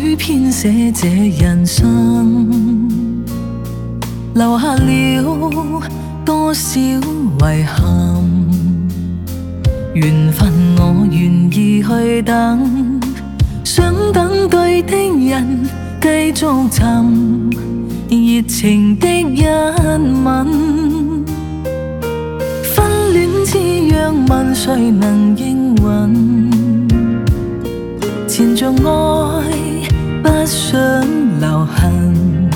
編寫這人生，留下了多少遺憾？緣分我願意去等，想等對的人繼續尋熱情的一吻。婚戀似藥問，誰能應允？纏着愛，不想留痕，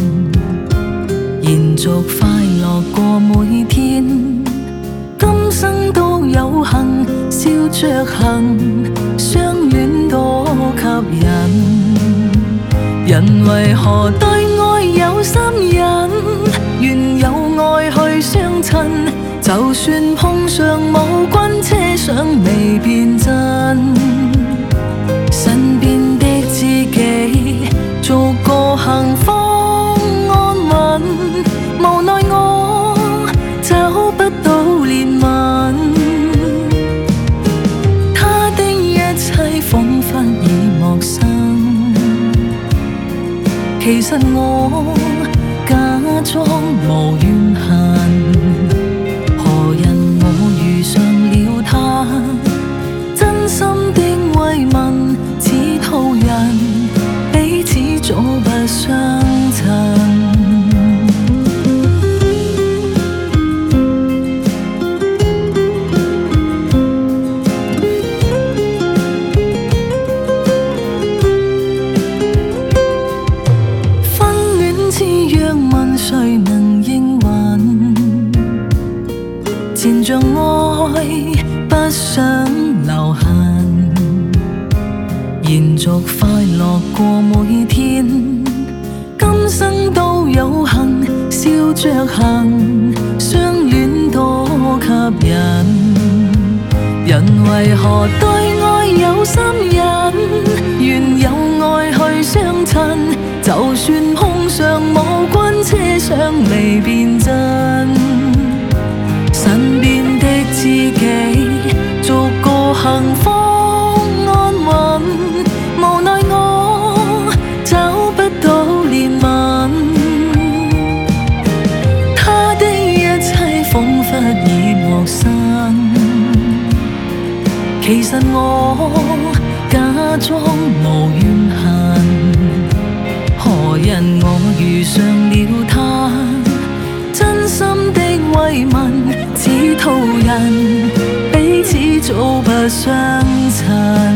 延續快樂過每天。今生都有幸，笑着行，相戀多吸引。人為何對愛有心癮？願有愛去相襯，就算碰上無君車想未變真。身邊的知己逐個幸福安穩，無奈我找不到憐憫。他的一切彷彿已陌生，其實我假裝無怨恨。何人我遇上了他，真心的慰問似途人，彼此早不相襯。婚戀似藥問，誰能應允？纏着愛，不想留痕，延續快樂過每天。今生都有幸，笑着行，相戀多吸引。人為何對愛有心癮？願有愛去相襯，就算碰上無君車想未變真。身邊的知己逐個幸福安穩，無奈我找不到憐憫。他的一切彷彿已陌生，其實我假裝無怨恨。何人我遇上了他，真心的慰問似途人，彼此早不相襯。